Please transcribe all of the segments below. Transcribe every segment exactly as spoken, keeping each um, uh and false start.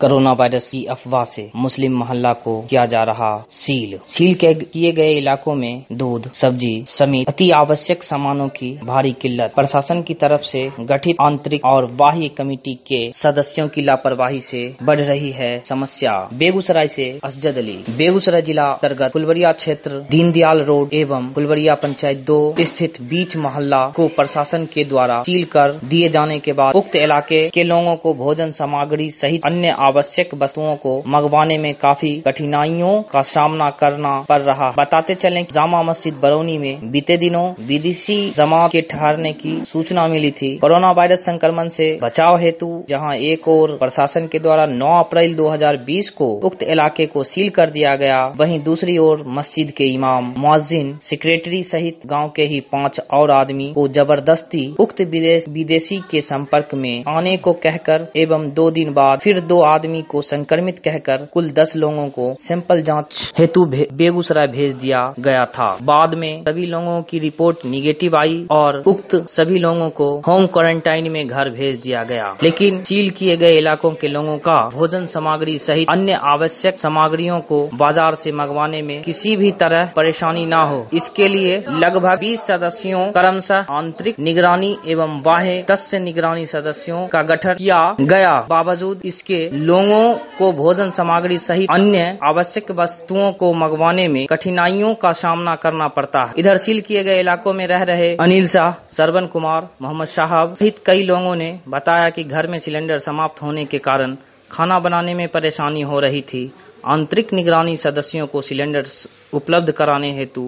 Corona virus की अफवाह से मुस्लिम मोहल्ला को किया जा रहा सील सील के किए गए इलाकों में दूध, सब्जी समेत अति आवश्यक सामानों की भारी किल्लत। प्रशासन की तरफ से गठित आंतरिक और बाह्य कमेटी के सदस्यों की लापरवाही से बढ़ रही है समस्या। बेगूसराय से असजद अली। बेगूसराय जिला अंतर्गत फुलवरिया क्षेत्र दीनदयाल रोड एवं फुलवरिया पंचायत दो स्थित बीच मोहल्ला को प्रशासन के द्वारा सील कर दिए जाने के बाद उक्त इलाके के लोगों को भोजन सामग्री सहित अन्य आवश्यक वस्तुओं को मंगवाने में काफी कठिनाइयों का सामना करना पड़ रहा। बताते चलें कि जामा मस्जिद बरौनी में बीते दिनों विदेशी जमात के ठहरने की सूचना मिली थी। कोरोना वायरस संक्रमण से बचाव हेतु जहां एक ओर प्रशासन के द्वारा नौ अप्रैल दो हज़ार बीस को उक्त इलाके को सील कर दिया गया, वहीं दूसरी ओर मस्जिद के इमाम, मुअज्जिन, सेक्रेटरी सहित गाँव के ही पाँच और आदमी को जबरदस्ती उक्त विदेशी के संपर्क में आने को कहकर एवं दो दिन बाद फिर दो आदमी को संक्रमित कहकर कुल दस लोगों को सैंपल जांच हेतु भे, बेगूसराय भेज दिया गया था। बाद में सभी लोगों की रिपोर्ट निगेटिव आई और उक्त सभी लोगों को होम क्वारंटाइन में घर भेज दिया गया। लेकिन सील किए गए इलाकों के लोगों का भोजन सामग्री सहित अन्य आवश्यक सामग्रियों को बाजार से मंगवाने में किसी भी तरह परेशानी न हो, इसके लिए लगभग बीस सदस्यों क्रमशः आंतरिक निगरानी एवं बाह्य तस्य निगरानी सदस्यों का गठन किया गया। बावजूद इसके लोगों को भोजन सामग्री सहित अन्य आवश्यक वस्तुओं को मंगवाने में कठिनाइयों का सामना करना पड़ता है। इधर सील किए गए इलाकों में रह रहे अनिल शाह, सरवन कुमार, मोहम्मद साहब सहित कई लोगों ने बताया कि घर में सिलेंडर समाप्त होने के कारण खाना बनाने में परेशानी हो रही थी। आंतरिक निगरानी सदस्यों को सिलेंडर उपलब्ध कराने हेतु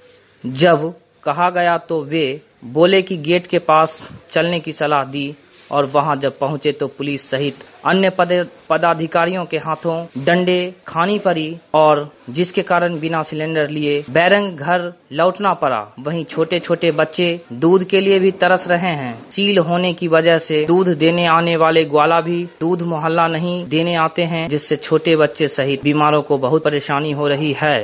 जब कहा गया तो वे बोले कि गेट के पास चलने की सलाह दी और वहां जब पहुंचे तो पुलिस सहित अन्य पदाधिकारियों के हाथों डंडे खानी पड़ी और जिसके कारण बिना सिलेंडर लिए बैरंग घर लौटना पड़ा। वहीं छोटे छोटे बच्चे दूध के लिए भी तरस रहे हैं। सील होने की वजह से दूध देने आने वाले ग्वाला भी दूध मोहल्ला नहीं देने आते हैं, जिससे छोटे बच्चे सहित बीमारों को बहुत परेशानी हो रही है।